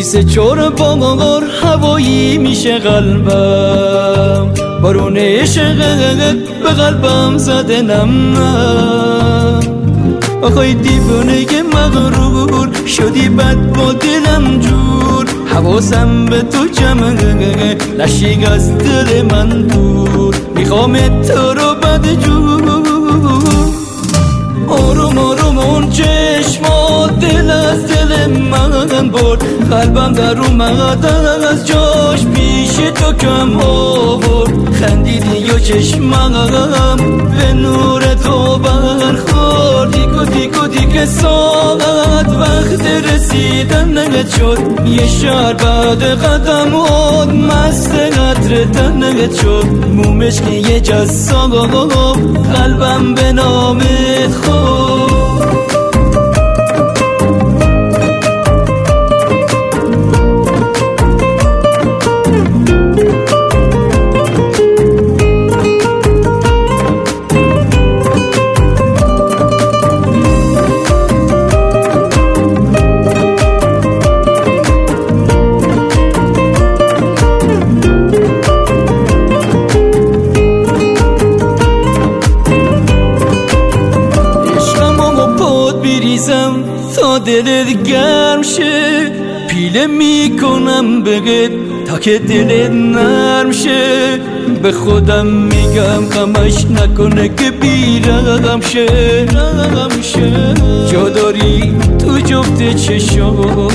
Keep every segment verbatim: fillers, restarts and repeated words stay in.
مثل چور بار هوایی میشه قلبم، بارون عشقت به قلبم زده نم نم. آخای دیوانه مغرور شدی بد با دلم جور، حواسم به تو جمعه نشی از دل من دور، میخوام تو رو بد جور. آروم آروم اون چشمات دل از دل من برد، قلبم در اومد از جاش پیش تو کم آورد. خندیدی یا چشمم به نور تو برخورد، دیگو دیگو دیگه ساعت وقت رسیدن نگت شد. یه شهر بعد قدم آد مست قطر تنگت شد، مومش که یه جسام قلبم به نامت خود. تا دلت گرم شه، پیله میکنم بگت تا که دلت نرم شه. به خودم میگم غمش نکنه که بیرم شه، جا داری تو جفت چشم.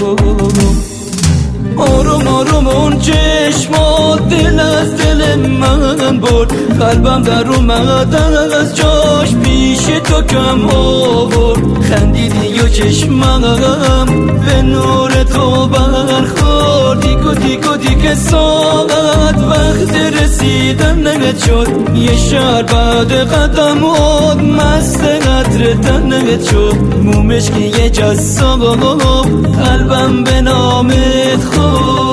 آروم آروم اون چشمات دل از دل من برد، قلبم در اومد از جاش پیش تو کم آورد. خندیدی یا چشمم به نور تو برخورد، دیگو دیگو دیگه ساعت وقت رسیدن نگت شد. یه شهر بعد قدم آد مست قطر تنگت شد، مومش که یه جسام قلبم به نامت خود.